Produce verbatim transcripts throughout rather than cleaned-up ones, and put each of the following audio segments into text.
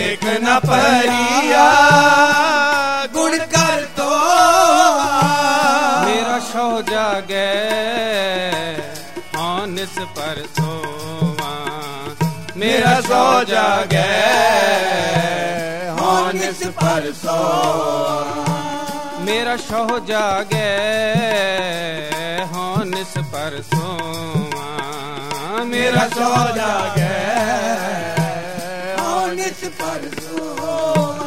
एक न पहरिया गुण कर तो मेरा सो जागे हाँ निस पर सोवा मेरा सो जागे हाँ निस पर सोवा मेरा सो जागे हाँ निस पर सोवा मेरा सो जागे हाँ निस पर सोवा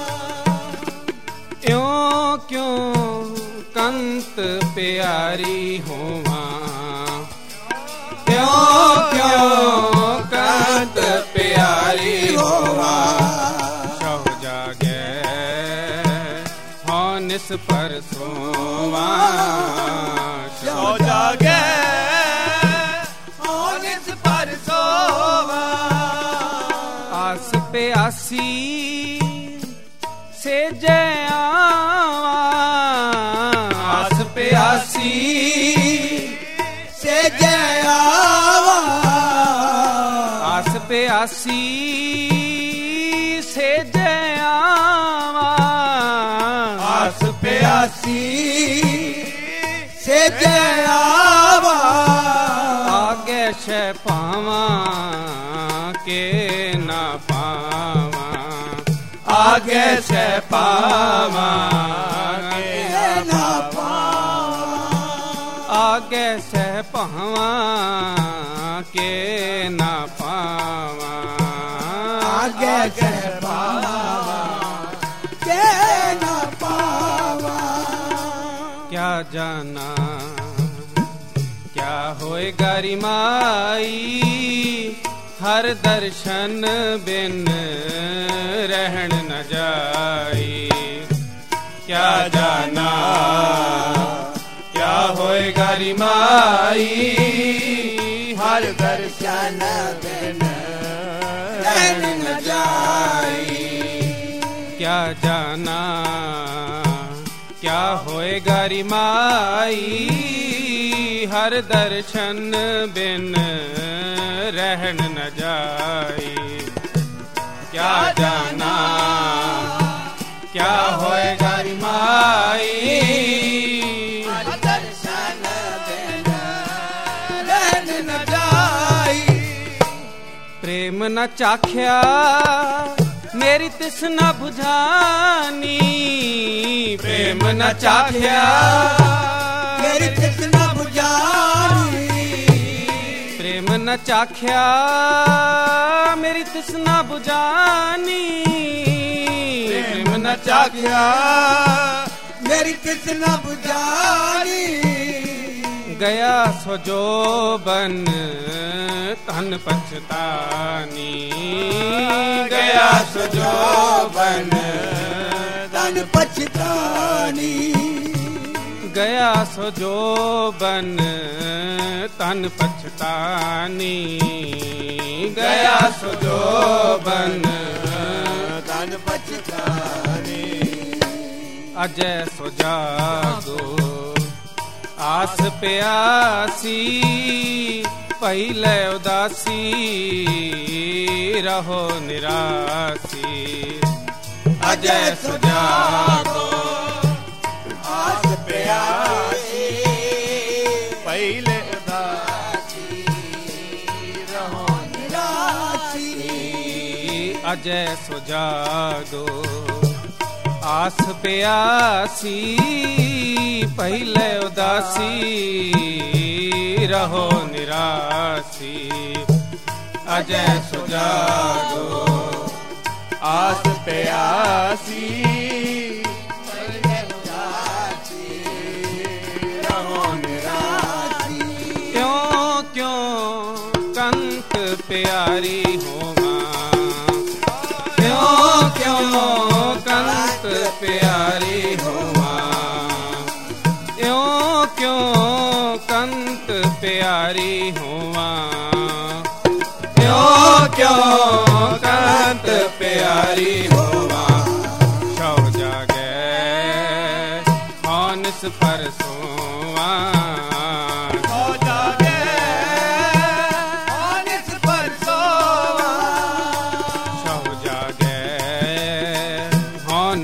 क्यों क्यों कंत प्यारी होवा क्यों क्यों कंत प्यारी होवा सो जागे हाँ निस पर सोवा सो जागे हाँ निस पर सोवा आस पे आसी से जय आवा आस पे आसी से जय आवा आस पे आसी से जय आवा आस पे आसी से जय आवा आगे शे पावा के ना पावा आगे से पावा के ना पावा आगे से पावा के ना पावा आगे से पावा के ना पावा क्या जाना क्या होए गरिमाई हर दर्शन बिन रहन न जाई क्या जाना क्या होए गरिमाई हर दर्शन बिन रहन न जाई क्या जाना क्या होए गरिमाई हर दर्शन बिन रहन न जाई क्या जाना क्या होए गरिमाई हर दर्शन बिन रहन न जाई प्रेम न चाख्या मेरी तृष्णा बुझानी प्रेम न चाख्या मेरी तृष्णा बुझानी प्रेम न चाख्या मेरी तृष्णा बुझानी प्रेम न चाख्या मेरी तृष्णा बुझानी गया सो जो बन तन पछतानी गया सो जो बन तन पछतानी गया सो जो बन तन पछतानी गया सो जो बन तन पछतानी अजय सो जागो आस प्यासी पहले उदासी रहो निरासी अजय सो जागो आस प्यासी पहले उदासी रहो निरासी अजय सो जागो आस प्यासी पहले उदासी रहो निरासी अजय सो जागो आस प्यासी पहले उदासी रहो निरासी क्यों क्यों कंत प्यारी होवा क्यों क्यों कंत प्यारी होवा क्यों क्यों कंत प्यारी होवा क्यों क्यों कंत प्यारी होवा सो जागे हौनिस पर सोवा सो जागे हौनिस पर सोवा सो जागे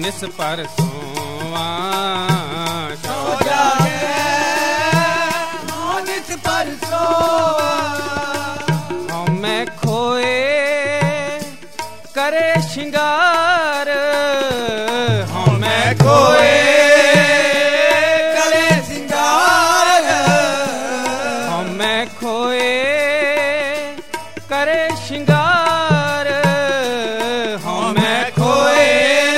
निस परसोवा सो जागे हो निस परसोवा मैं खोए करे श्रृंगार मैं खोए करे श्रृंगार मैं खोए करे श्रृंगार मैं खोए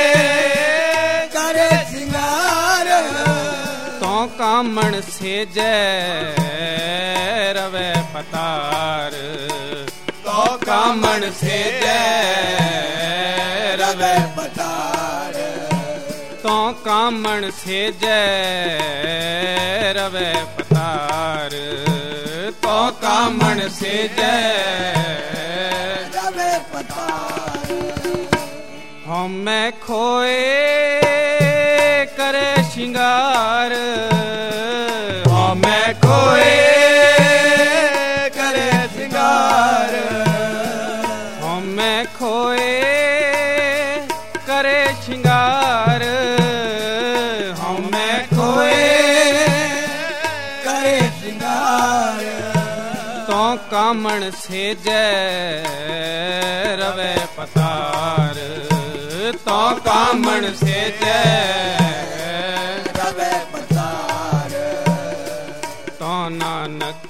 करे श्रृंगार तो कामण से जय रवे पतार तो कामण से जय रवे पतार तो कामण से जय रवे पतार तो कामण से जय रवे पतार हम मैं खोए करे श्रृंगार हम मैं खोए करे श्रृंगार हम मैं खोए करे श्रृंगार हम मैं खोए करे श्रृंगार तो कामण से जय रवे पतार तो कामण से जय रवे पतार तो नानक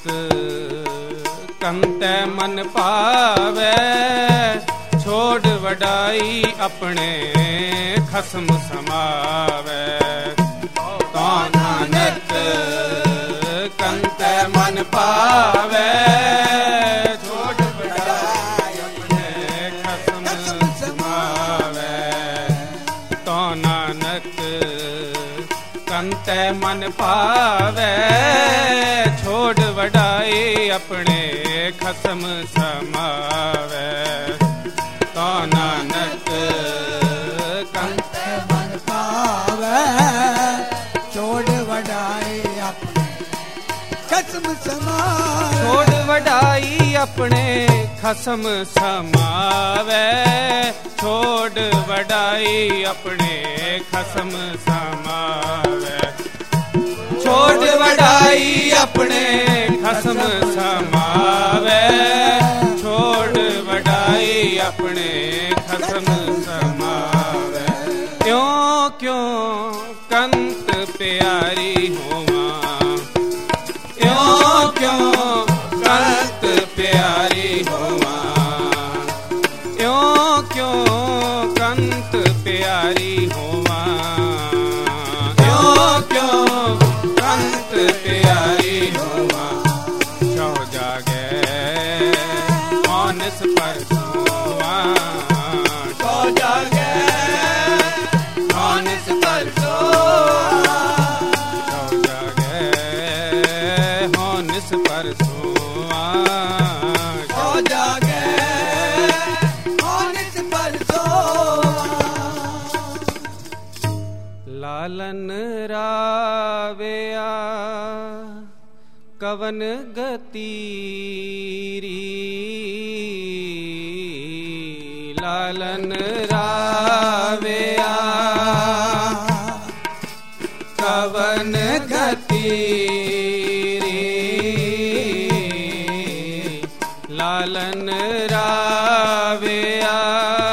कंते मन पावे छोड़ वडाई अपने खसम समावे तो नानक कंते मन पावे छोड़ वडाई अपने खसम समावे तो नानक कंते मन पावे छोड़ वडाई अपने खसम समावे तो नानक कंते मन पावे छोड़ वडाई अपने खसम समावे छोड़ वडाई अपने खसम समावे छोड़ वडाई अपने खसम समावे छोड़ वडाई अपने खसम समावे छोड़ वडाई अपने खसम समावे क्यों क्यों कंत प्यारी होवा क्यों क्यों कंत प्यारी होवा क्यों क्यों कंत प्यारी होवा क्यों क्यों कंत प्यारी होवा सो जागे मानस परसोवा सो जागे मानस परसोवा सो जागे मानस परसोवा सो जागे मानस परसोवा लालन रावेया कवन गति लालन रावेया कवन गति लालन रावेया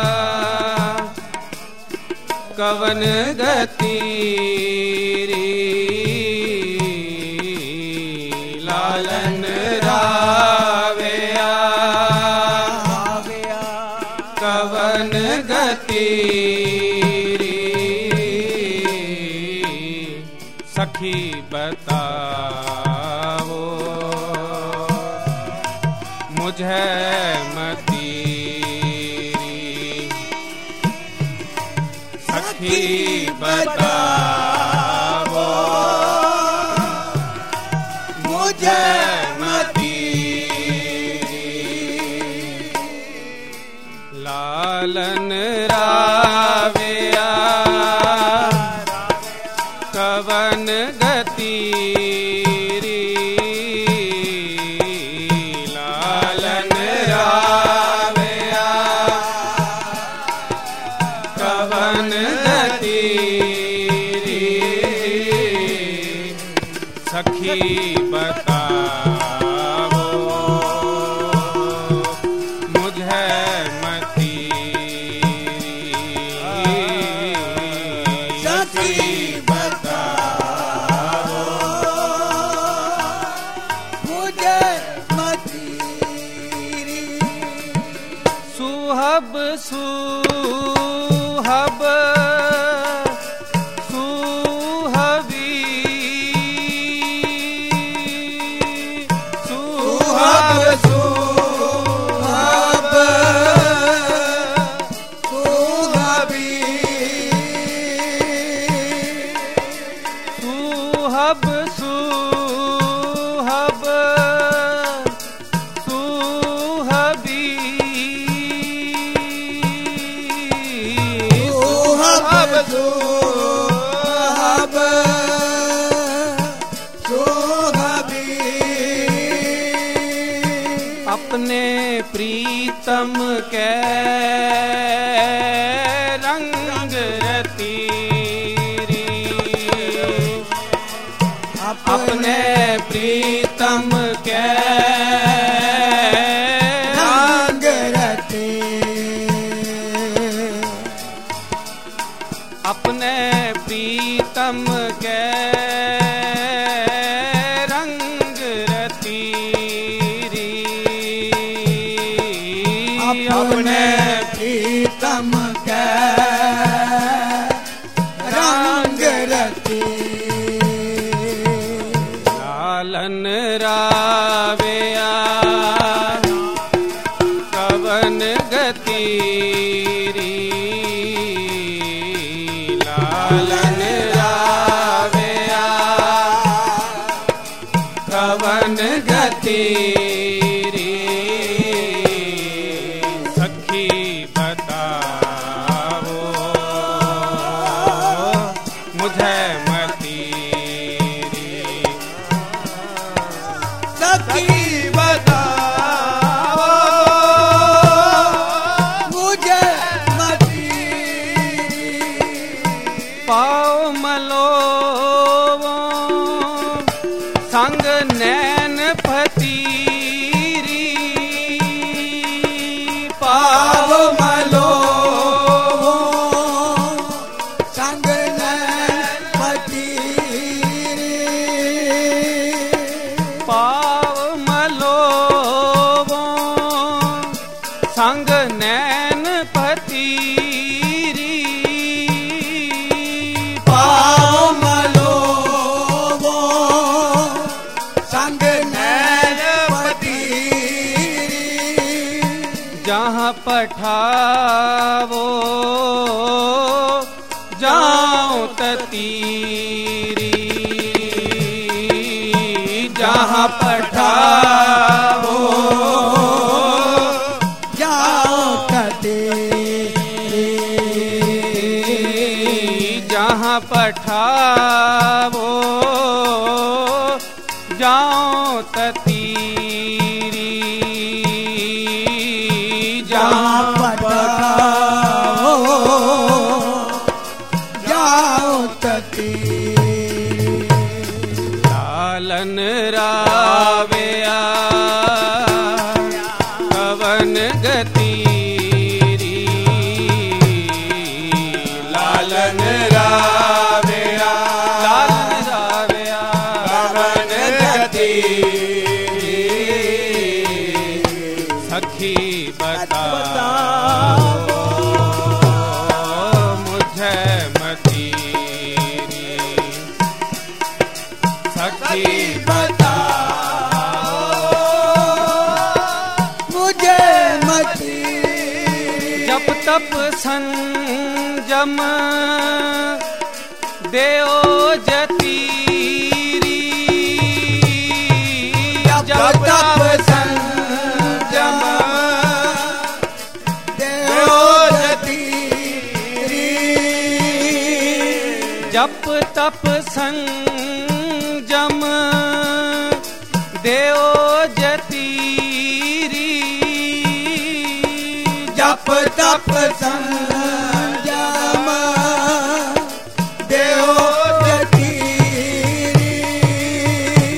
कवन गति लालन रावेया कवन गति सखी बताओ मुझे मती सखी बताओ मुझे मती लालन रावेया कवन गति लालन रावेया कवन गति सखी बताओ मुझे मती सखी बताओ मुझे मती सुहब सुहब सुहब सुहब सुहबी सुहब सुहब सुहबी अपने प्रीतम के रंग रती अपने प्रीतम के रंग रते अपने प्रीतम के रंग रती अपने प्रीतम के रंग रते लालन रावेया कवन गति लालन रावेया कवन गति सखी बताओ मुझे मती सखी बताओ मुझे मती पाओ मलो संग नैन फतीरी पाव पाओ मलो संग नैन फतीरी पाव मलो संग नैन फतीरी पाव मलो संग नैन फतीरी जहाँ पठावो जाऊं ततीरी जहाँ पठावो जाओ कते जहाँ पठावो जाऊं ततीरी जहाँ पठाओ जाओ तते लालन रावेया कवन गति लालन रावेया लालन रावेया कवन गति सखी बताओ मुझे मती सखी मुझे मती जप तप संजम देओ जतीरी जप तप संजम देव जतीरी जप तप संजम देओ जतीरी जप तप संजम देव जतीरी